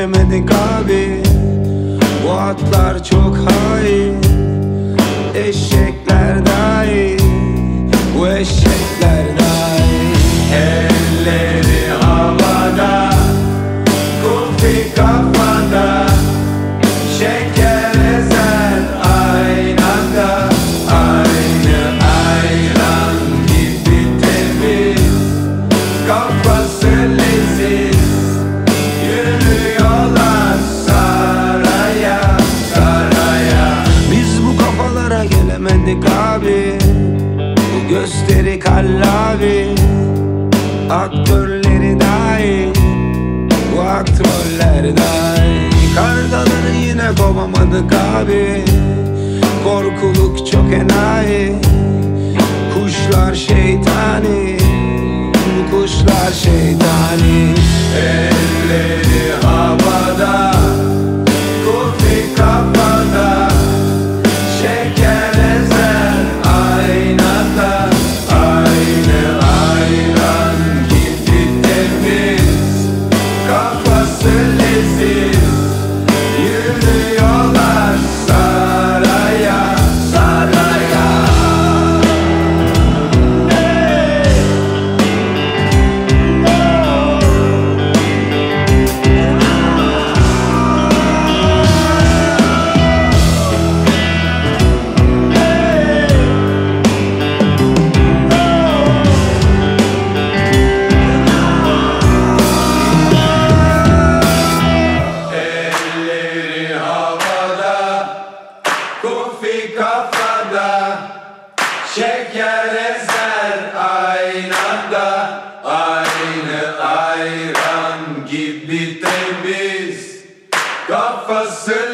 gelemedik abi. Bu atlar çok hain, eşekler dahi, bu eşekler dahi. Elleri havada, kufi kafada, şeker ezer aynada. Aynı ayran gibi temiz, kafası leziz, yürüyorlar saraya saraya. Biz bu kafalara gelemedik abi, bu gösteri kallavi, aktörleri dahi, bu aktörler dahi. Kardaları yine kovamadık abi, korkuluk çok enayi. Kuşlar şeytani, bu kuşlar şeytani. Elleri havada, kufi kafada, şeker ezer aynada. Aynı ayran gibi temiz, kafası leziz, yürüyorlar saraya saraya. Elleri havada, kufi kafada, şeker ezer aynada. Aynı ayran gibi temiz, kafası